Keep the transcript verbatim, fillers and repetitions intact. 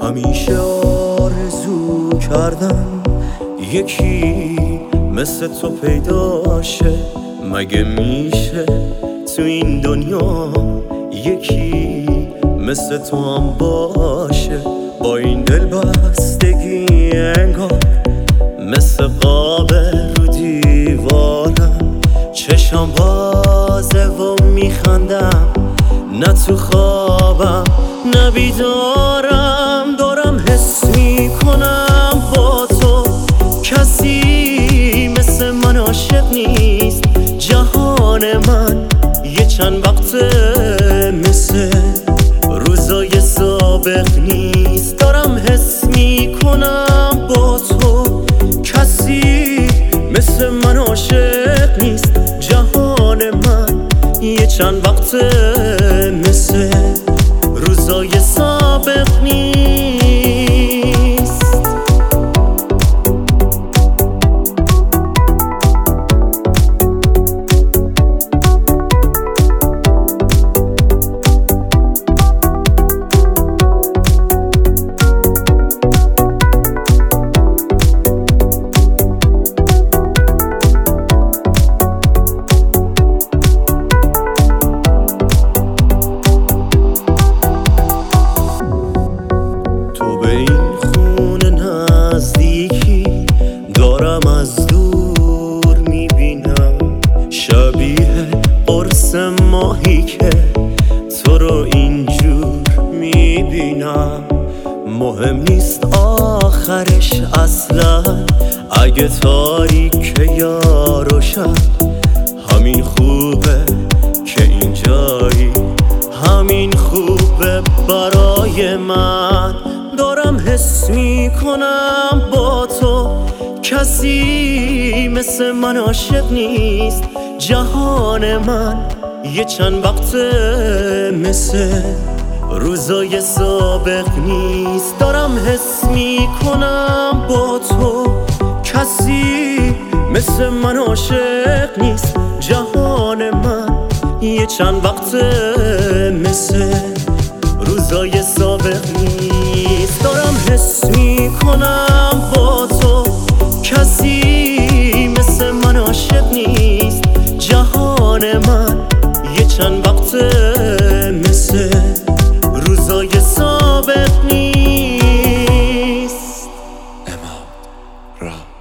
همیشه آرزو کردم یکی مثل تو پیدا شه. مگه میشه تو این دنیا یکی مثل تو هم باشه؟ با این دل بستگی انگار مثل قاب رو دیوارم، چشم بازه و میخندم، نه تو خوابم نه بیدارم. دارم حس میکنم با تو کسی مثل من عاشق نیست. جهان من یه چند وقته مثل روزای سابق نیست. دارم حس میکنم با تو کسی مثل من عاشق نیست. جهان من یه چند وقته مثل روزای سابق نیست. دارم از دور میبینم شبیه قرص ماهی که تو رو اینجور میبینم. مهم نیست آخرش اصلا، اگه تاریکه یا روشن، همین خوبه که اینجایی، همین خوبه برای من. دارم حس میکنم با تو کسی مثل من عاشق نیست. جهان من یه چند وقته مثل روزای سابق نیست. دارم حس میکنم با تو کسی مثل من عاشق نیست. جهان من یه چند وقته مثل روزای سابق نیست. دارم حس میکنم با تو کسی مثل من عاشق نیست. جهان من یه چند وقته مثل روزای سابق نیست. اماد را